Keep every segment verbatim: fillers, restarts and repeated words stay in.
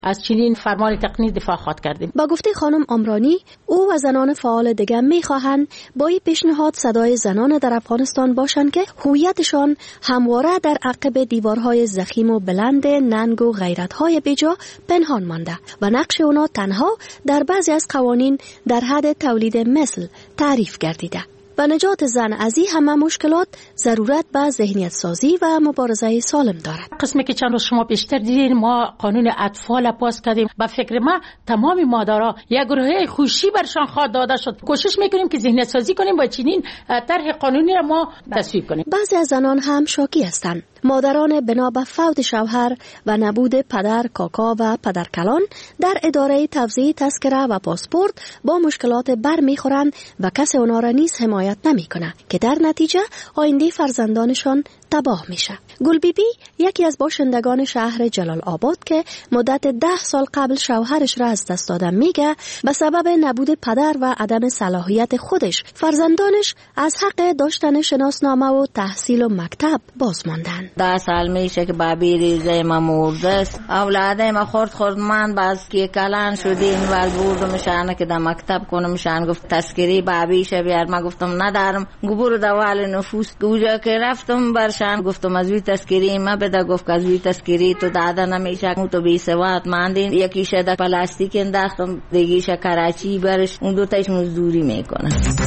از چنین فرمان تقنینی دفاع خواهد کردیم. با گفته خانم عمرانی، او و زنان فعال دیگر می‌خواهند با این پیشنهاد صدای زنان در افغانستان باشند که هویتشان همواره در عقب دیوارهای ضخیم و بلند ننگ و غیرت‌های بیجا پنهان مانده و نقش اونا تنها در بعضی از قوانین در حد تولید مثل تعریف گردیده. و نجات زن از این همه مشکلات ضرورت به ذهنیت سازی و مبارزه سالم دارد. قسمی که چند روز شما بیشتر دیدین ما قانون اطفال پاس کردیم. با فکر ما تمام مادرها یک گروه خوشی برشان خواهد داده شد. کوشش میکنیم که ذهنیت سازی کنیم با چنین طرح قانونی را ما تصویب کنیم. بعضی از زنان هم شاکی هستند. مادران بنا به فوت شوهر و نبود پدر، کاکا و پدرکلان در اداره توزیع تذکره و پاسپورت با مشکلات بر میخورند و کسی اونا را نیز حمایت نمی کنه که در نتیجه آینده فرزندانشان تباه میشه. گل بی بی یکی از باشندگان شهر جلال آباد که مدت ده سال قبل شوهرش را از دست دادن میگه به سبب نبود پدر و عدم صلاحیت خودش فرزندانش از حق داشتن شناسنامه و تحصیل و مکتب باز ماندن. ده سال میشه که بابی ریزه ما مرده است. اولاده ما خورد خورد من باز که کلان شدیم ول بردم شانه که در مکتب کنم شان گفت تذکری بابیشه بیار. ما گفتم ندارم. گبر دوال نفوس گوجا که رفتم برشان گفتم از وی تذکری ما بده. گفت از وی تذکری تو دادا نمیشه مو تو بی سواد ماندین. یکیشه در پلاستیک انداختم دیگیشه کراچی برش اون دو تاش مزدوری میکنه.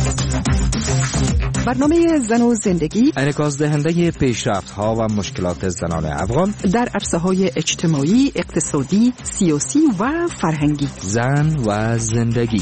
برنامه زن و زندگی انعکاس دهنده پیشرفت‌ها و مشکلات زنان افغان در عرصه‌های اجتماعی، اقتصادی، سیاسی و فرهنگی. زن و زندگی.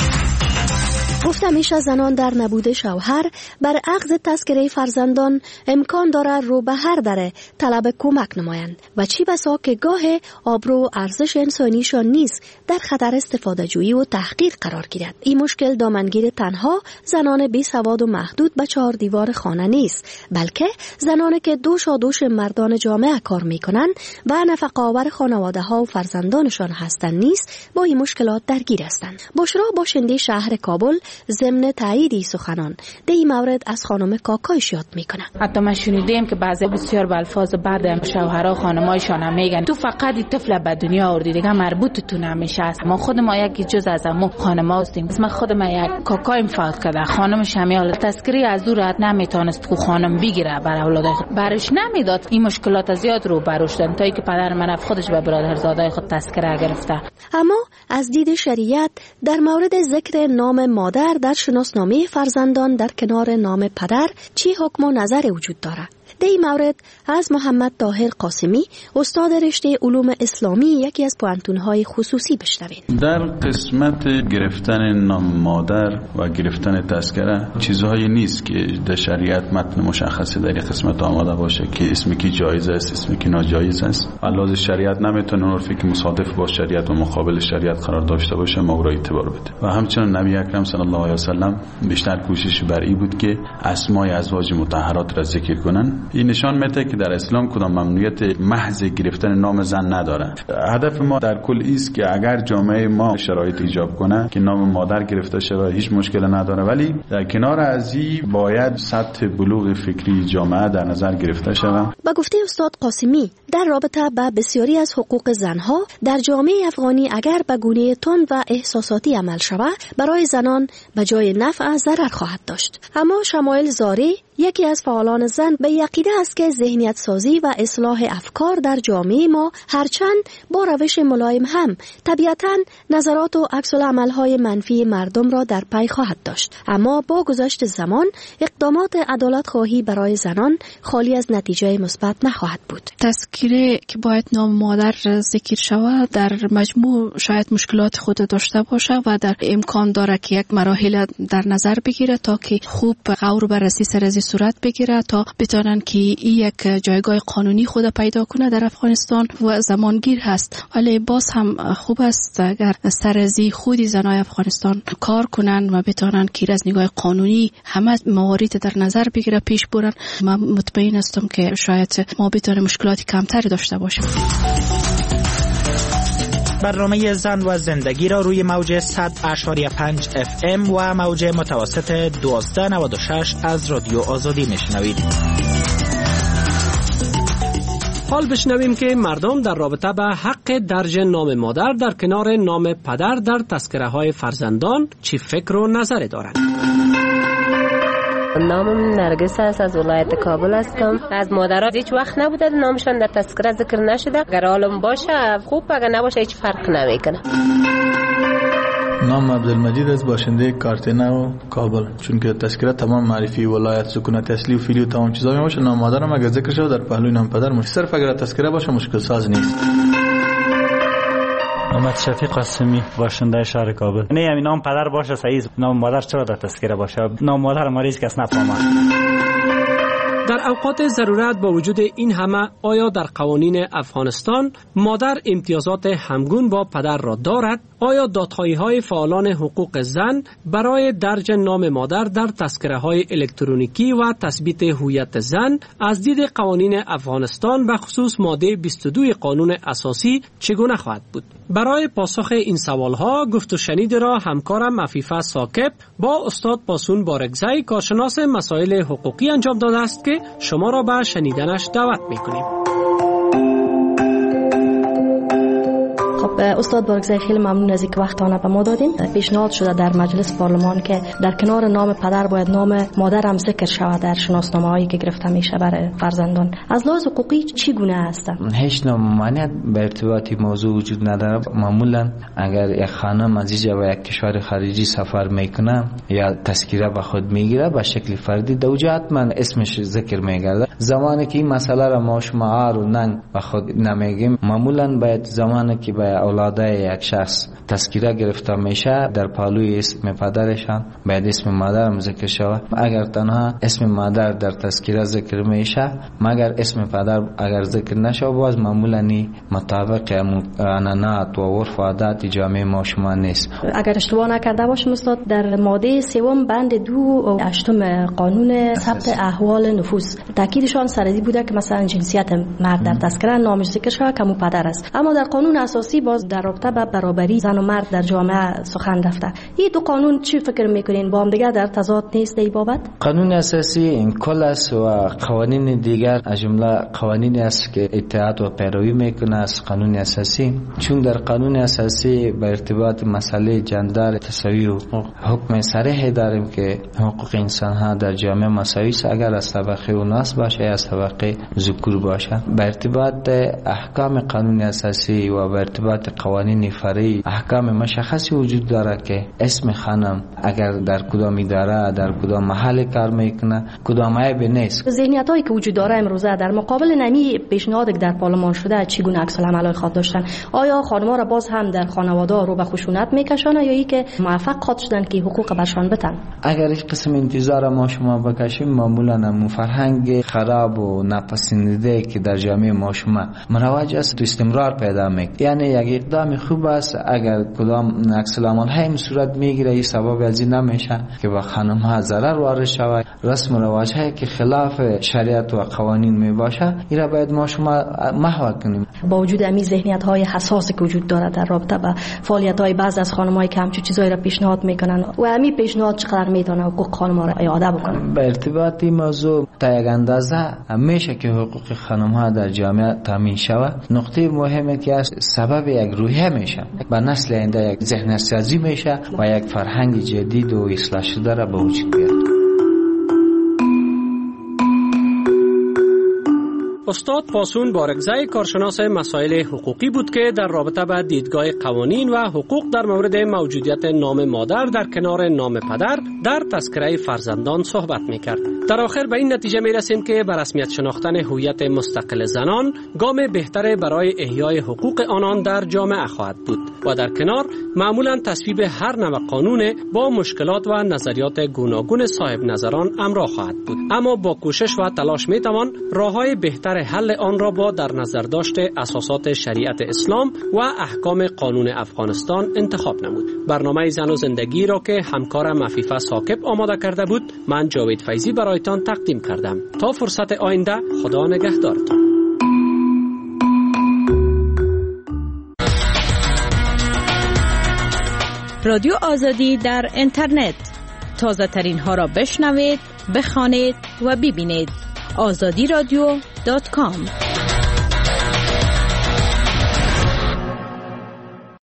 گفته میشه زنان در نبود شوهر بر اخذ تذکره فرزندان امکان داره رو به هر دره طلب کمک نمایند و چی بسا که گاه آبرو و ارزش انسانیشان نیز در خطر استفاده جویی و تحقیر قرار گیرد. این مشکل دامنگیر تنها زنان بی سواد و محدود به چهار دیوار خانه نیست، بلکه زنانی که دوش و دوش مردان جامعه کار میکنند و نفقه آور خانواده ها و فرزندانشان هستند نیست با این مشکلات درگیر هستند. بشرا باشنده شهر کابل ضمن تایید سخنان در این مورد از خانم کاکایش یاد میکنه. حتی ما شنیدیم که بعضی بسیار به الفاظ بعد شوهرها خانمایشان هم میگن تو فقط این طفل به دنیا آوردی دیگه مربوط تو نمیشه. ما خود ما یک جز از همون خانما هستیم. ما خود ما یک کاکایم فوت کرده خانمش همیال تذکری از دور رد نمیتونست که خانم بگیره بر اولاد خود برش نمیداد. این مشکلات زیاد رو بروش دادن تا اینکه پدر من خودش به برادرزاده خود تذکره گرفته. اما از دید شریعت در مورد ذکر نام مادر در شناسنامه فرزندان در کنار نام پدر چی حکم و نظر وجود داره؟ در این مورد از محمد طاهر قاسمی استاد رشته علوم اسلامی یکی از پوانتون‌های خصوصی بشنویم. در قسمت گرفتن نام مادر و گرفتن تذکره چیزهایی نیست که در شریعت متن مشخصی در این قسمت آماده باشه که اسمی کی جایز است اسمی کی ناجایز است. علاوه شریعت نمیتونه عرفی که مصادف با شریعت و مقابل شریعت قرار داشته باشه مورد اعتبار بده. و همچنین نبی اکرم صلی الله علیه و سلم بیشتر کوشش بر این بود که اسمای ازواج مطهرات را ذکر کنن. این نشان میده که در اسلام کدام ممنوعیت محض گرفتن نام زن نداره. هدف ما در کل است که اگر جامعه ما شرایط ایجاب کنه که نام مادر گرفته شود هیچ مشکل نداره، ولی در کنار از این باید سطح بلوغ فکری جامعه در نظر گرفته شود. با گفته استاد قاسمی در رابطه با بسیاری از حقوق زنها در جامعه افغانی اگر به گونه تند و احساساتی عمل شود برای زنان به جای نفع ضرر خواهد داشت. اما شمایل زاری یکی از فعالان زن به عقیده است که ذهنیت سازی و اصلاح افکار در جامعه ما هرچند با روش ملایم هم طبیعتاً نظرات و عکس العمل‌های منفی مردم را در پی خواهد داشت، اما با گذشت زمان اقدامات عدالت خواهی برای زنان خالی از نتیجه مثبت نخواهد بود. تذکره که باید نام مادر ذکر شود در مجموع شاید مشکلات خود داشته باشه و در امکان داره که یک مراحل در نظر بگیره تا که خوب غور و بررسی سر از صورت بگیره تا بتونن که این یک جایگاه قانونی خود پیدا کنه در افغانستان و زمانگیر هست. ولی باز هم خوب است اگر سر از خودی زنای افغانستان کار کنن و بتونن که از نگاه قانونی همه موارد در نظر بگیره پیش برن. من مطمئن هستم که شاید ما بتونیم مشکلات کمتری داشته باشیم. برنامه زن و زندگی را روی موج صد اشاری پنج اف ام و موج متوسط دوازده نود و شش از رادیو آزادی میشنوید. حال بشنویم که مردم در رابطه به حق درج نام مادر در کنار نام پدر در تذکره های فرزندان چی فکر و نظر دارند. نامم نرگس است، از ولایت کابل هستم. از مادرها هیچ وقت نبوده نامشان در تذکره ذکر نشده. اگر عالم باشه خوب، اگر نباشه هیچ فرق نمیکنه. نام عبدالمجید از باشنده کارتنا و کابل، چون که تذکره تمام معرفی ولایت، سکونت اصلی و فعلی و تمام چیزا میشه. نام مادرم اگر ذکر شد در پهلوی نام پدر مش صرف اگر تذکره باشه مشکل ساز نیست. محمد شفیق قاسمی باشنده شهر کابل. نه یعنی نام پدر باشه صحیح، نام مادر چرا در تذکره باشه؟ نام مادر مریض کس نفهمه. در اوقات ضرورت با وجود این همه آیا در قوانین افغانستان مادر امتیازات همگون با پدر را دارد؟ آیا دادخواهی‌های فعالان حقوق زن برای درج نام مادر در تذکره‌های الکترونیکی و تثبیت هویت زن از دید قوانین افغانستان به خصوص ماده بیست و دو قانون اساسی چگونه خواهد بود؟ برای پاسخ این سوالها گفت و شنید را همکارم عفیفه ثاقب با استاد پاسون بارگزی کارشناس مسائل حقوقی انجام داده است که شما را به شنیدنش دعوت می‌کنیم. خب استاد بارگزی خیلی ممنون از اینکه وقتانه به ما دادین. پیشنهاد شده در مجلس پارلمان که در کنار نام پدر باید نام مادر هم ذکر شود در شناسنامه‌هایی که گرفته میشه برای فرزندان. از لحاظ حقوقی چی گونه است؟ هیچ نوع مانعی به ارتباطی موضوع وجود نداره. معمولا اگر یک خانم از اینجا به یک کشور خارجی سفر میکنه یا تذکره به خود میگیره به شکل فردی، دوجه حتما اسمش ذکر میگرده. زمانی که این مسئله را ما شما عار و ننگ به خود نمیگیم، معمولا باید زمانی که به اولاده یک شخص تذکره گرفته میشه در پالوی اسم پدرشان باید اسم مادر هم ذکر شود. اگر تنها اسم مادر در تذکره ذکر میشه مگر اسم پدر اگر ذکر نشه، باز معمولا مطابق عنعنات و عرف و عادات جامعه ما شما نیست. اگر اشتباه نکرده باشم استاد، در ماده سوم بند دو و هشتم قانون ثبت احوال نفوس تاکیدشان سردی بوده که مثلا جنسیت مرد در تذکره نامش ذکر شود که پدر است، اما در قانون اساسی باز در رابطه با برابری زن و مرد در جامعه سخن رفته. این دو قانون چی فکر میکنین با هم دیگه در تضاد نیست ای بابت؟ قانون اساسی این کل است و قوانین دیگر از جمله قوانینی است که اطاعت و پیروی میکنه از قانون اساسی، چون در قانون اساسی به ارتباط مسئله جندر تساوی حقوق حکم صریح داریم که حقوق انسان ها در جامعه مساوی است، اگر از طبقه اوناس باشه یا از طبقه ذکور باشه. به ارتباط احکام قانون اساسی و به ارتباط قوانین فرعی احکام مشخصی وجود داره که اسم خانم اگر در کدام اداره در کدام محل کار میکنه کدام عیب نیست. ذهنیت هایی که وجود داره امروزه در مقابل نمی پیشنهاد که در پارلمان شده چگونه عکس العمل خود داشتن؟ آیا خانم‌ها را باز هم در خانواده رو به خشونت میکشانه یا ای که موفق خود شدن که حقوق برشان بتن؟ اگر این قسم انتظار ما شما بکشیم معمولا هم فرهنگ خراب و ناپسندیده که در جامعه ما شما مروج است استمرار پیدا میکنه. یعنی یک اقدام خوب است اگر کدام عکس العمل این صورت میگیره این سبب از این نمیشه که با خانم ها ضرر وارد شود. رسم و رواج هایی که خلاف شریعت و قوانین می باشه این را باید ما شما محو کنیم. با وجود امی ذهنیت های حساسی که وجود داره در رابطه با فعالیت های بعض از خانم هایی که همچون چیزایی را پیشنهاد میکنن و امی پیشنهاد چقدر میتونه حقوق خانم ها را اعاده بکنه؟ به ارتباط این موضوع تا یک اندازه میشه که حقوق خانم ها در جامعه تامین شود. نقطه مهمه که است سبب یک روحیه میشه با نسل آینده یک ذهن سازی میشه و یک فرهنگ جدید و اصلاح شده را به وجود بیاره. استاد پاسون بارگزی کارشناس مسائل حقوقی بود که در رابطه با دیدگاه قوانین و حقوق در مورد موجودیت نام مادر در کنار نام پدر در تذکره فرزندان صحبت میکرد. در آخر به این نتیجه میرسیم که به رسمیت شناختن هویت مستقل زنان گام بهتر برای احیای حقوق آنان در جامعه خواهد بود و در کنار معمولا تصویب هر نوع قانون با مشکلات و نظریات گوناگون صاحب نظران همراه خواهد بود، اما با کوشش و تلاش میتوان راههای بهتر حل آن را با در نظر داشت اساسات شریعت اسلام و احکام قانون افغانستان انتخاب نمود. برنامه زن و زندگی را که همکارم عفیفه ثاقب آماده کرده بود من جاوید فیضی برایتان تقدیم کردم. تا فرصت آینده خدا نگهدارتان. رادیو آزادی در اینترنت تازه ترین ها را بشنوید، بخوانید و ببینید. آزادی رادیو دات کام